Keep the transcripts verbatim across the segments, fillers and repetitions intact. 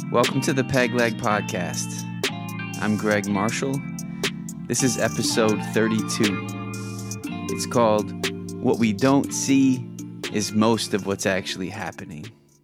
Welcome to the Peg Leg Podcast. I'm Greg Marshall. This is episode thirty-two. It's called What We Don't See is Most of What's Actually Happening.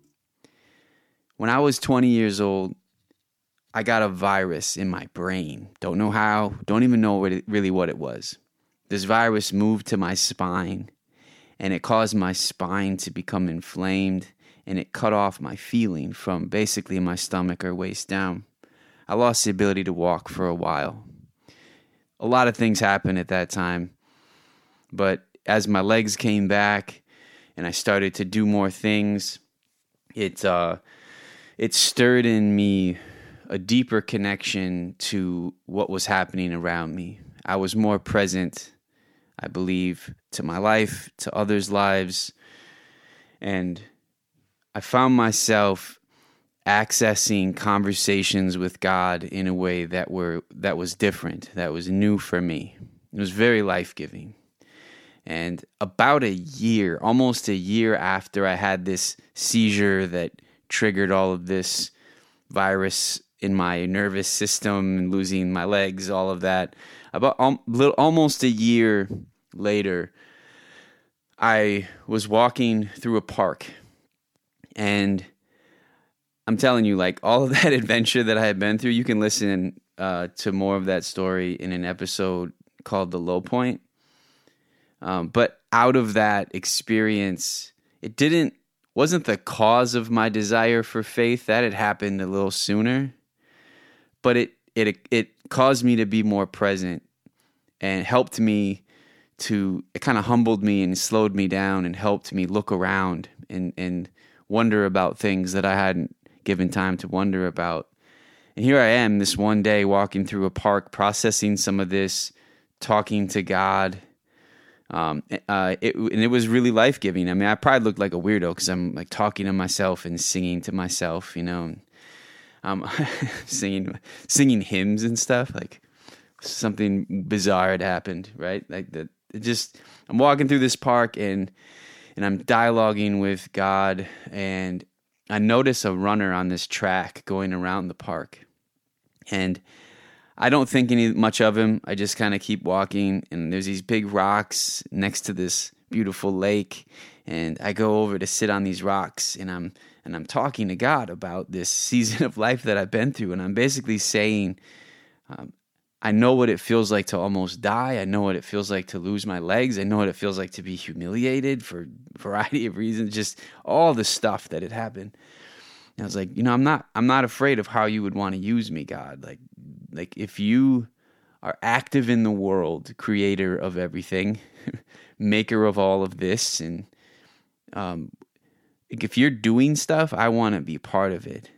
When I was twenty years old, I got a virus in my brain. Don't know how, don't even know what it, really what it was. This virus moved to my spine, and it caused my spine to become inflamed, and it cut off my feeling from basically my stomach or waist down. I lost the ability to walk for a while. A lot of things happened at that time, but as my legs came back and I started to do more things, it uh, it stirred in me a deeper connection to what was happening around me. I was more present, I believe, to my life, to others' lives, and I found myself accessing conversations with God in a way that were that was different, that was new for me. It was very life-giving. And about a year, almost a year after I had this seizure that triggered all of this virus in my nervous system and losing my legs, all of that, about almost a year later, I was walking through a park. And I'm telling you, like, all of that adventure that I had been through, you can listen uh, to more of that story in an episode called The Low Point. Um, but out of that experience, it didn't, wasn't the cause of my desire for faith. That had happened a little sooner. But it it it caused me to be more present and helped me to, it kind of humbled me and slowed me down and helped me look around and and wonder about things that I hadn't given time to wonder about. And here I am this one day walking through a park, processing some of this, talking to God. Um, uh, it, and it was really life-giving. I mean, I probably looked like a weirdo because I'm like talking to myself and singing to myself, you know, and, um, singing singing hymns and stuff. Like something bizarre had happened, right? Like that. It just, I'm walking through this park and and I'm dialoguing with God, and I notice a runner on this track going around the park. And I don't think any much of him. I just kind of keep walking, and there's these big rocks next to this beautiful lake, and I go over to sit on these rocks, and I'm and I'm talking to God about this season of life that I've been through, and I'm basically saying, um, I know what it feels like to almost die. I know what it feels like to lose my legs. I know what it feels like to be humiliated for a variety of reasons, just all the stuff that had happened. And I was like, you know, I'm not I'm not afraid of how you would want to use me, God. Like, like if you are active in the world, creator of everything, maker of all of this, and um, if you're doing stuff, I want to be part of it.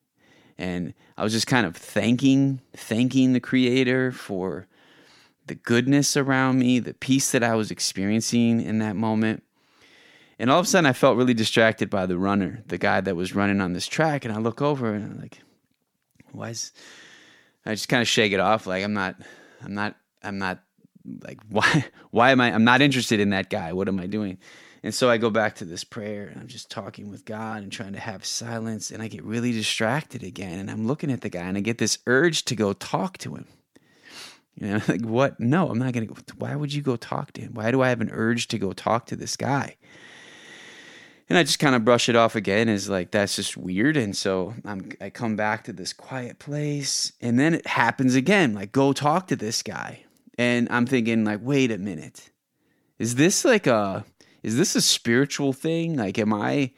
And I was just kind of thanking, thanking the Creator for the goodness around me, the peace that I was experiencing in that moment. And all of a sudden, I felt really distracted by the runner, the guy that was running on this track. And I look over and I'm like, why is, I just kind of shake it off. Like, I'm not, I'm not, I'm not, like, why, why am I, I'm not interested in that guy. What am I doing? And so I go back to this prayer, and I'm just talking with God and trying to have silence, and I get really distracted again, and I'm looking at the guy, and I get this urge to go talk to him. You know, like, what? No, I'm not going to go. Why would you go talk to him? Why do I have an urge to go talk to this guy? And I just kind of brush it off again as like, that's just weird. And so I'm, I come back to this quiet place, and then it happens again, like, go talk to this guy. And I'm thinking, like, wait a minute. Is this like a... Is this a spiritual thing? Like, am I,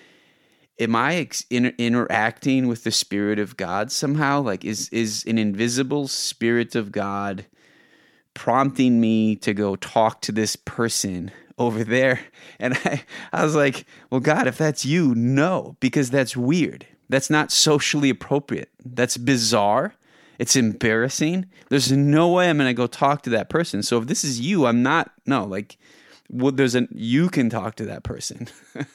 am I ex- inter- interacting with the Spirit of God somehow? Like, is is an invisible Spirit of God prompting me to go talk to this person over there? And I, I was like, well, God, if that's you, no, because that's weird. That's not socially appropriate. That's bizarre. It's embarrassing. There's no way I'm going to go talk to that person. So if this is you, I'm not, no, like... Well, there's an you can talk to that person.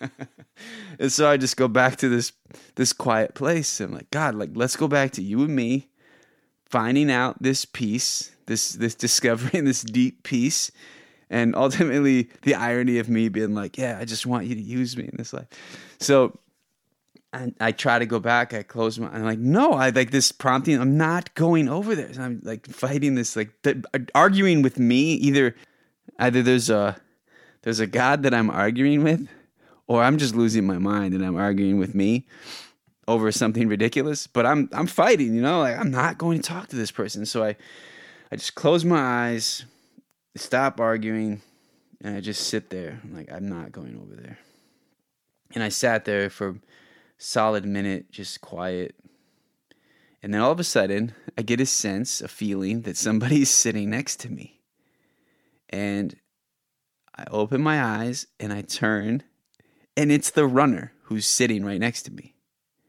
And so I just go back to this this quiet place. I'm like, God, like, let's go back to you and me, finding out this peace, this this discovering this deep peace, and ultimately the irony of me being like, yeah, I just want you to use me in this life. So And I try to go back. I close my. I'm like, no. I like this prompting. I'm not going over there. So I'm like fighting this, like th- arguing with me. Either, either there's a, there's a God that I'm arguing with, or I'm just losing my mind and I'm arguing with me over something ridiculous. But I'm, I'm fighting. You know, like I'm not going to talk to this person. So I, I just close my eyes, stop arguing, and I just sit there. I'm like, I'm not going over there. And I sat there for solid minute, just quiet. And then all of a sudden, I get a sense, a feeling that somebody's sitting next to me. And I open my eyes and I turn, and it's the runner who's sitting right next to me.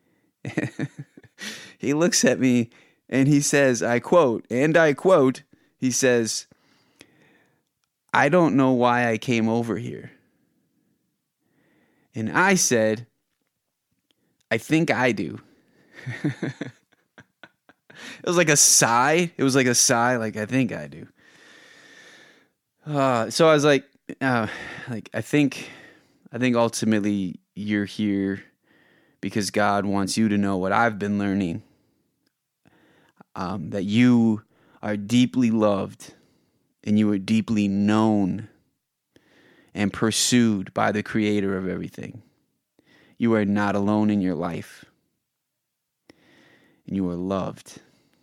He looks at me and he says, I quote, and I quote, he says, "I don't know why I came over here." And I said, "I think I do." It was like a sigh. It was like a sigh, like, I think I do. Uh, so I was like, uh, like, I think, I think ultimately you're here because God wants you to know what I've been learning. Um, that you are deeply loved and you are deeply known and pursued by the creator of everything. You are not alone in your life. And you are loved.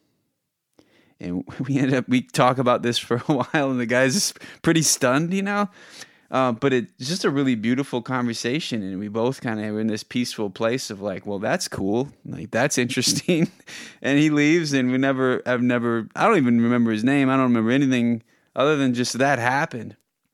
And we end up, we talk about this for a while, and the guy's pretty stunned, you know? Uh, but it's just a really beautiful conversation, and we both kind of were in this peaceful place of like, well, that's cool. Like, that's interesting. And he leaves, and we never, I've never, I don't even remember his name. I don't remember anything other than just that happened.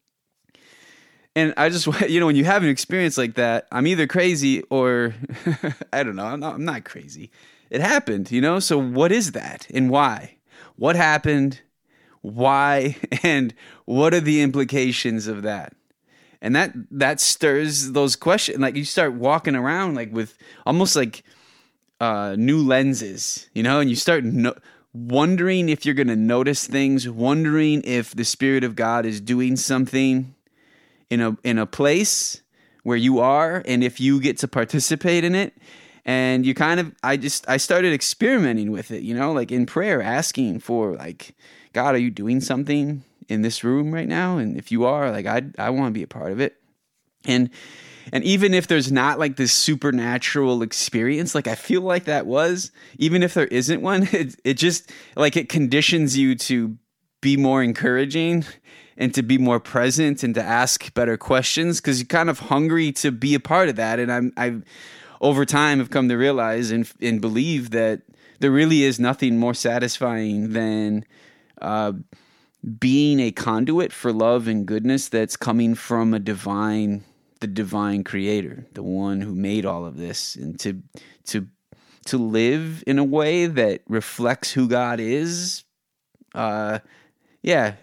And I just, you know, when you have an experience like that, I'm either crazy or, I don't know, I'm not, I'm not crazy. It happened, you know? So what is that and why? What happened? Why? And what are the implications of that? And that, that stirs those questions. Like, you start walking around like with almost like uh, new lenses, you know, and you start no- wondering if you're going to notice things, wondering if the Spirit of God is doing something in a in a place where you are, and if you get to participate in it. And you kind of, I just, I started experimenting with it, you know, like in prayer, asking for like, God, are you doing something in this room right now? And if you are, like, I I want to be a part of it. And and even if there's not like this supernatural experience, like I feel like that was, even if there isn't one, it it just like it conditions you to be more encouraging and to be more present and to ask better questions, because you're kind of hungry to be a part of that. And I'm I've over time have come to realize and and believe that there really is nothing more satisfying than uh, being a conduit for love and goodness that's coming from a divine, the divine creator, the one who made all of this, and to to to live in a way that reflects who God is. Uh, yeah.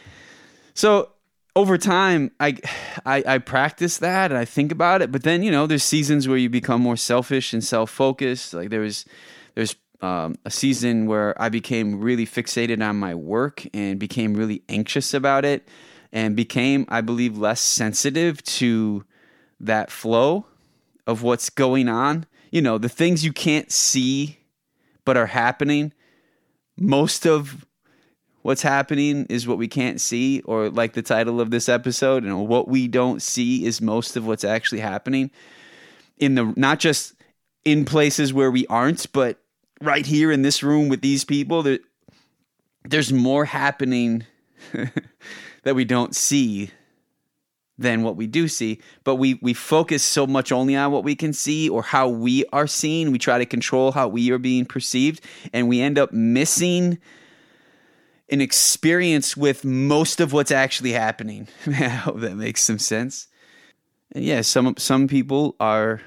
So over time, I, I I practice that and I think about it. But then, you know, there's seasons where you become more selfish and self-focused. Like there was, there's um, a season where I became really fixated on my work and became really anxious about it, and became, I believe, less sensitive to that flow of what's going on. You know, the things you can't see but are happening. Most of what's happening is what we can't see, or like the title of this episode, you know, what we don't see is most of what's actually happening in the, not just in places where we aren't, but right here in this room with these people. There, there's more happening that we don't see than what we do see, but we, we focus so much only on what we can see or how we are seen. We try to control how we are being perceived, and we end up missing an experience with most of what's actually happening. I hope that makes some sense. And yeah, some some people are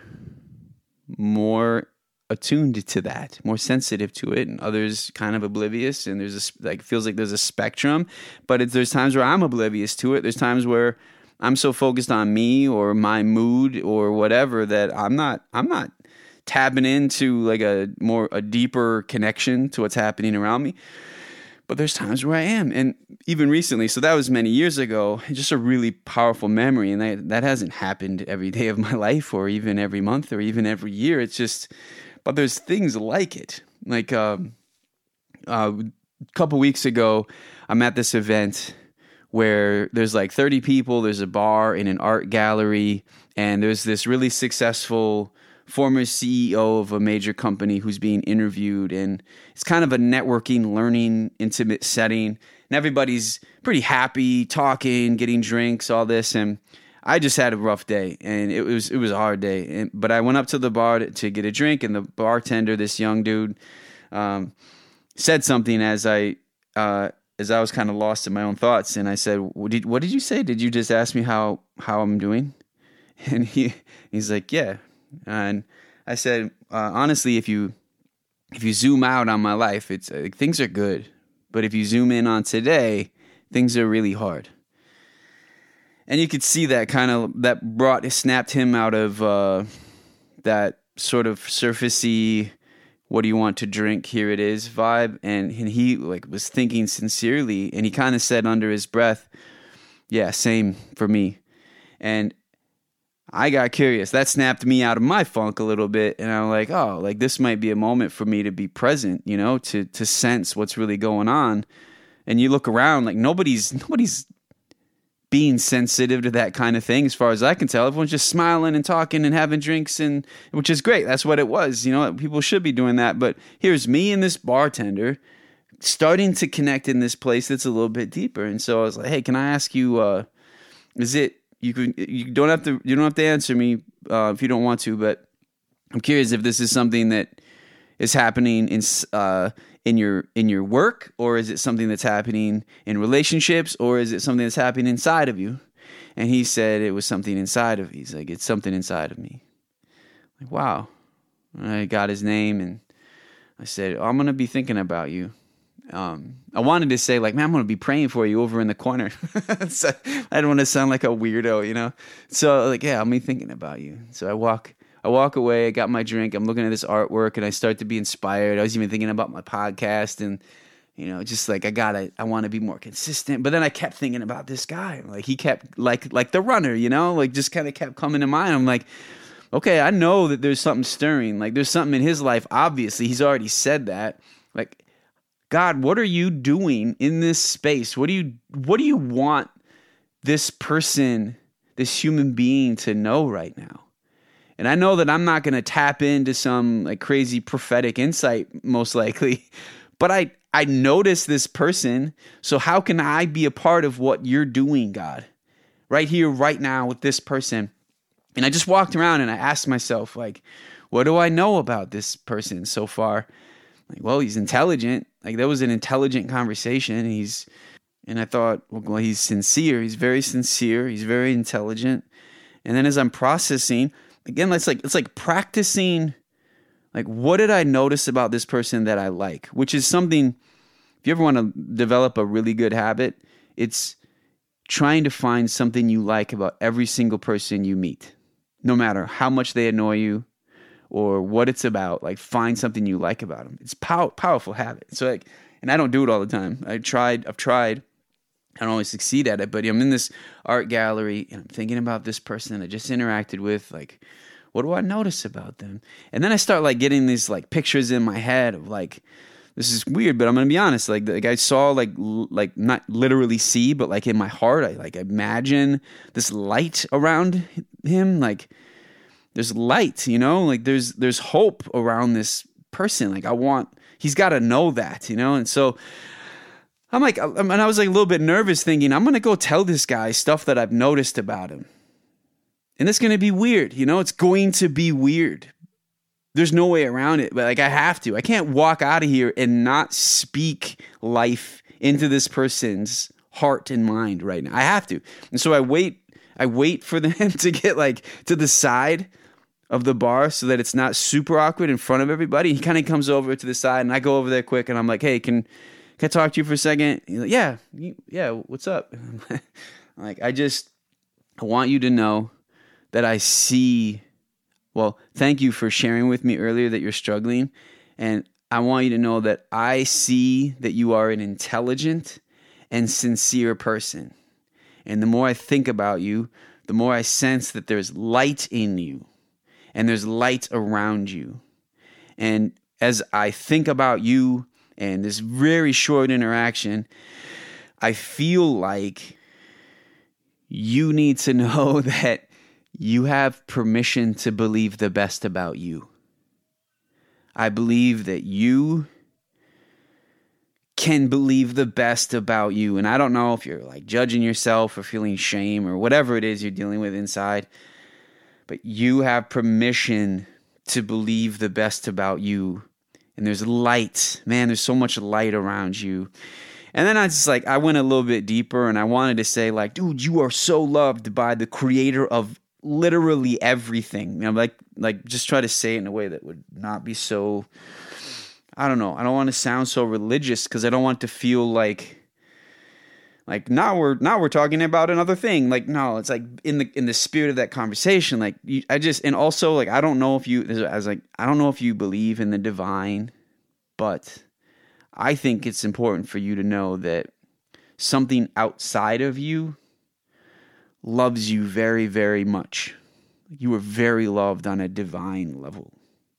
more attuned to that, more sensitive to it, and others kind of oblivious. And there's a, like, feels like there's a spectrum. But it's, there's times where I'm oblivious to it. There's times where I'm so focused on me or my mood or whatever that I'm not I'm not tapping into like a more a deeper connection to what's happening around me. but there's times where I am. And even recently, so that was many years ago, just a really powerful memory. And that, that hasn't happened every day of my life or even every month or even every year. It's just, but there's things like it. Like um, uh, a couple weeks ago, I'm at this event where there's like thirty people, there's a bar in an art gallery, and there's this really successful former C E O of a major company who's being interviewed, and it's kind of a networking, learning, intimate setting, and everybody's pretty happy, talking, getting drinks, all this, and I just had a rough day, and it was it was a hard day, and, but I went up to the bar to, to get a drink, and the bartender, this young dude, um, said something as I uh, as I was kind of lost in my own thoughts, and I said, what did, what did you say? Did you just ask me how, how I'm doing? And he he's like, yeah. And I said, uh, honestly, if you if you zoom out on my life, it's uh, things are good. But if you zoom in on today, things are really hard. And you could see that kind of that brought snapped him out of uh, that sort of surfacey, what do you want to drink? Here it is vibe. And, and he like was thinking sincerely, and he kind of said under his breath, yeah, same for me. And I got curious. That snapped me out of my funk a little bit. And I'm like, oh, like this might be a moment for me to be present, you know, to to sense what's really going on. And you look around, like nobody's nobody's being sensitive to that kind of thing, as far as I can tell. Everyone's just smiling and talking and having drinks, and which is great. That's what it was. You know, people should be doing that. But here's me and this bartender starting to connect in this place that's a little bit deeper. And so I was like, hey, can I ask you, uh, is it, You can you don't have to you don't have to answer me uh, if you don't want to, but I'm curious if this is something that is happening in uh, in your in your work, or is it something that's happening in relationships, or is it something that's happening inside of you? And he said it was something inside of. He's like, it's something inside of me. Like, wow. And I got his name, and I said, oh, I'm gonna be thinking about you. Um, I wanted to say like, man, I'm going to be praying for you over in the corner. So I didn't want to sound like a weirdo, you know? So like, yeah, I'm be thinking about you. So I walk, I walk away, I got my drink. I'm looking at this artwork, and I start to be inspired. I was even thinking about my podcast, and, you know, just like, I gotta, I want to be more consistent. But then I kept thinking about this guy. Like he kept like, like the runner, you know, like just kind of kept coming to mind. I'm like, okay, I know that there's something stirring. Like there's something in his life. Obviously he's already said that. Like, God, what are you doing in this space? What do you what do you want this person, this human being to know right now? And I know that I'm not going to tap into some like crazy prophetic insight, most likely, but I I notice this person. So how can I be a part of what you're doing, God? Right here, right now with this person. And I just walked around and I asked myself, like, what do I know about this person so far? Like, well, he's intelligent. Like, that was an intelligent conversation. He's, and I thought, well, he's sincere. He's very sincere. He's very intelligent. And then as I'm processing, again, it's like, it's like practicing, like, what did I notice about this person that I like? Which is something, if you ever want to develop a really good habit, it's trying to find something you like about every single person you meet, no matter how much they annoy you, or what it's about. Like, find something you like about them. It's pow- powerful habit. So like, and I don't do it all the time. I tried, I've tried. I don't always succeed at it, but I'm in this art gallery and I'm thinking about this person I just interacted with. Like, what do I notice about them? And then I start like getting these like pictures in my head of like, this is weird, but I'm going to be honest. Like, like I saw like, l- like not literally see, but like in my heart, I like imagine this light around him. Like, there's light, you know, like there's there's hope around this person. Like I want, he's got to know that, you know. And so I'm like, and I was like a little bit nervous, thinking I'm gonna go tell this guy stuff that I've noticed about him, and it's gonna be weird, you know. It's going to be weird. There's no way around it. But like I have to. I can't walk out of here and not speak life into this person's heart and mind right now. I have to. And so I wait. I wait for them to get like to the side of the bar so that it's not super awkward in front of everybody. He kind of comes over to the side, and I go over there quick, and I'm like, hey, can, can I talk to you for a second? He's like, yeah, yeah, what's up? I'm like, I just, I want you to know that I see, well, thank you for sharing with me earlier that you're struggling, and I want you to know that I see that you are an intelligent and sincere person. And the more I think about you, the more I sense that there's light in you and there's light around you. And as I think about you and this very short interaction, I feel like you need to know that you have permission to believe the best about you. I believe that you can believe the best about you. And I don't know if you're like judging yourself or feeling shame or whatever it is you're dealing with inside, but you have permission to believe the best about you. And there's light. Man, there's so much light around you. And then I just like, I went a little bit deeper and I wanted to say like, dude, you are so loved by the creator of literally everything. You know, like, like just try to say it in a way that would not be so, I don't know. I don't want to sound so religious because I don't want to feel like, like now we're now we're talking about another thing. Like no, it's like in the in the spirit of that conversation. Like you, I just and also like I don't know if you I was like I don't know if you believe in the divine, but I think it's important for you to know that something outside of you loves you very, very much. You are very loved on a divine level.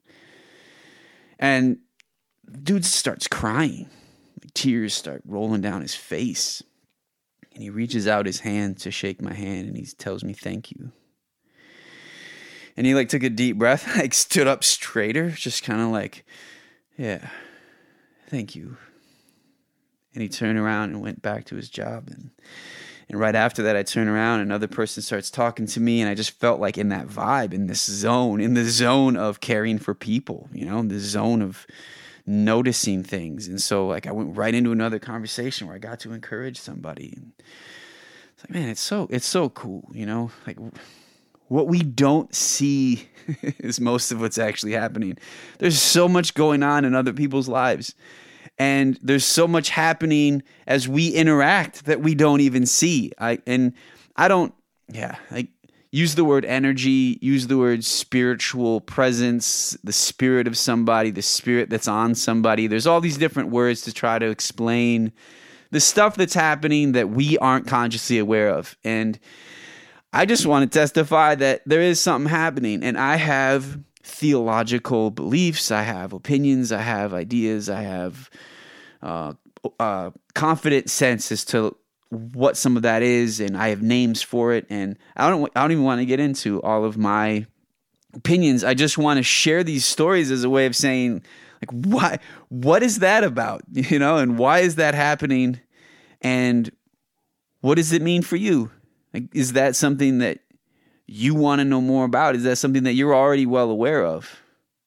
And dude starts crying. Tears start rolling down his face. And he reaches out his hand to shake my hand and he tells me thank you. And he like took a deep breath, like stood up straighter, just kind of like, yeah, thank you. And he turned around and went back to his job. And And right after that, I turn around and another person starts talking to me. And I just felt like in that vibe, in this zone, in the zone of caring for people, you know, the zone of noticing things. And so like I went right into another conversation where I got to encourage somebody. And it's like, man, it's so, it's so cool, you know, like what we don't see is most of what's actually happening. There's so much going on in other people's lives. And there's so much happening as we interact that we don't even see. I and I don't, yeah, like use the word energy, use the word spiritual presence, the spirit of somebody, the spirit that's on somebody. There's all these different words to try to explain the stuff that's happening that we aren't consciously aware of. And I just want to testify that there is something happening, and I have theological beliefs, I have opinions, I have ideas, I have uh, uh, confident sense as to what some of that is, and I have names for it, and I don't I don't even want to get into all of my opinions. I just want to share these stories as a way of saying, like, why, what is that about, you know, and why is that happening, and what does it mean for you? Like, is that something that you want to know more about? Is that something that you're already well aware of?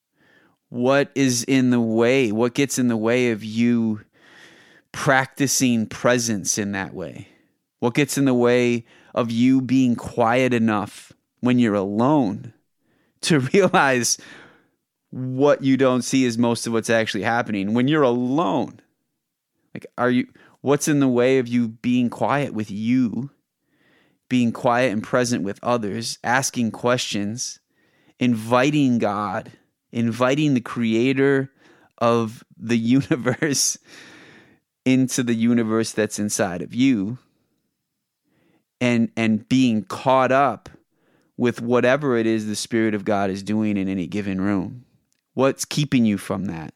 What is in the way? What gets in the way of you practicing presence in that way? What gets in the way of you being quiet enough when you're alone to realize what you don't see is most of what's actually happening when you're alone? Like, are you, what's in the way of you being quiet with you, being quiet and present with others, asking questions, inviting God, inviting the creator of the universe into the universe that's inside of you, and and being caught up with whatever it is the Spirit of God is doing in any given room? What's keeping you from that?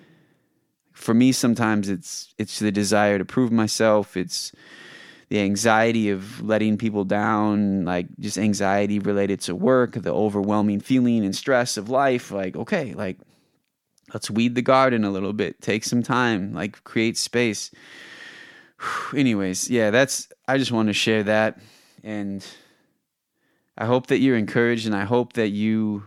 For me, sometimes it's it's the desire to prove myself. It's the anxiety of letting people down, like just anxiety related to work, the overwhelming feeling and stress of life. Like, okay, like let's weed the garden a little bit, take some time, like create space. Anyways, yeah, that's, I just want to share that. And I hope that you're encouraged, and I hope that you,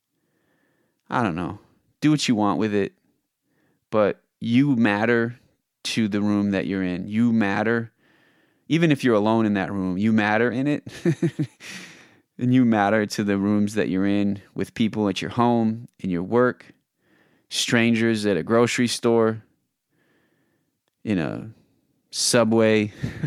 I don't know, do what you want with it, but you matter to the room that you're in. You matter. Even if you're alone in that room, you matter in it. And you matter to the rooms that you're in with people at your home, in your work, strangers at a grocery store, in a subway,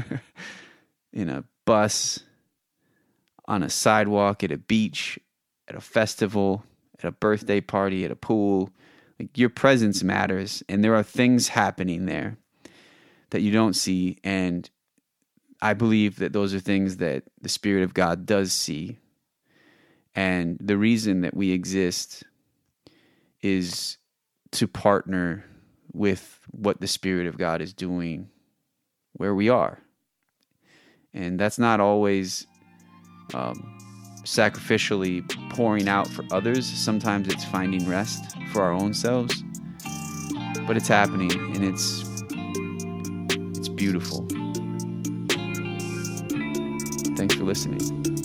in a bus, on a sidewalk, at a beach, at a festival, at a birthday party, at a pool. Like, your presence matters, and there are things happening there that you don't see. And I believe that those are things that the Spirit of God does see. And the reason that we exist is to partner with what the Spirit of God is doing where we are. And that's not always um, sacrificially pouring out for others. Sometimes it's finding rest for our own selves. But it's happening, and it's it's beautiful. Thanks for listening.